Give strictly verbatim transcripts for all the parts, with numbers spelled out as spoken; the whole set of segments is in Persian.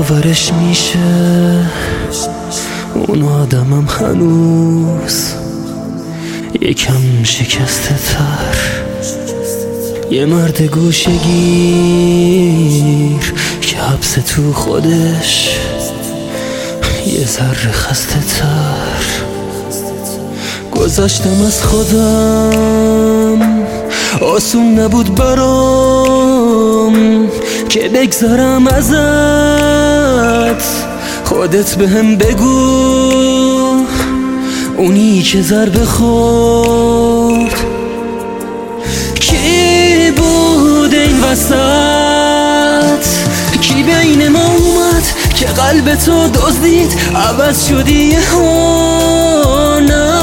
باورش میشه اون آدمم هنوز یکم شکسته تر، یه مرد گوشه گیر که حبس تو خودش یه ذره خسته تر. گذشتم از خودم آسون نبود برام که بگذارم ازت، خودت بهم بگو اونی که ضربه خورد کی بود این وسط، کی بین ما اومد که قلب تو دزدید عوض شدی ها.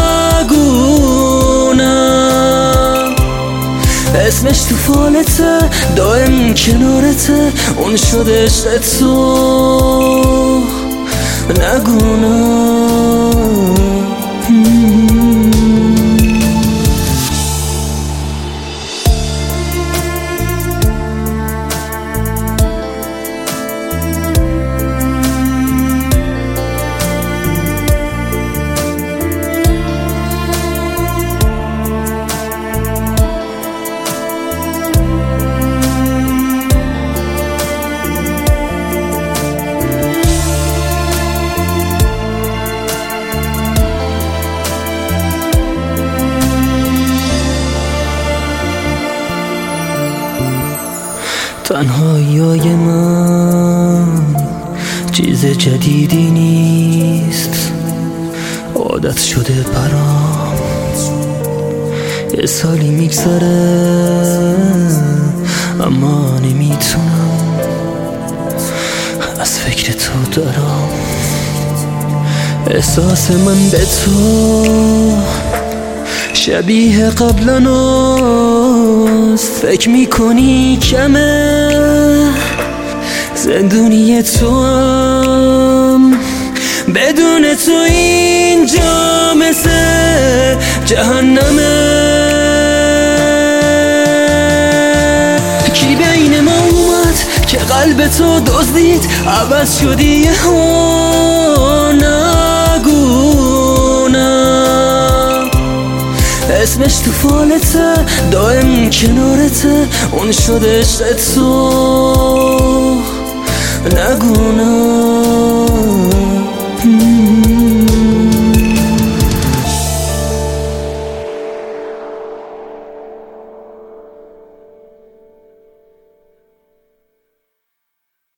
نگو نه اسمش تو فالته دائم کنارته اون شده عشق تو. نگو نه تنهایی من چیز جدیدی نیست، عادت شده برام. یه سالی میگذره اما نمیتونم از فکر تو دارم. احساس من به تو شبیه قبلناست، فکر میکنی کمه زندونی تو هم بدون تو اینجا مثل جهنمه. کی بین ما اومد که قلب تو دزدید عوض شدی ها. نگو نه اسمش تو فالته دائم کنارته اون شده عشق تو. نگو نه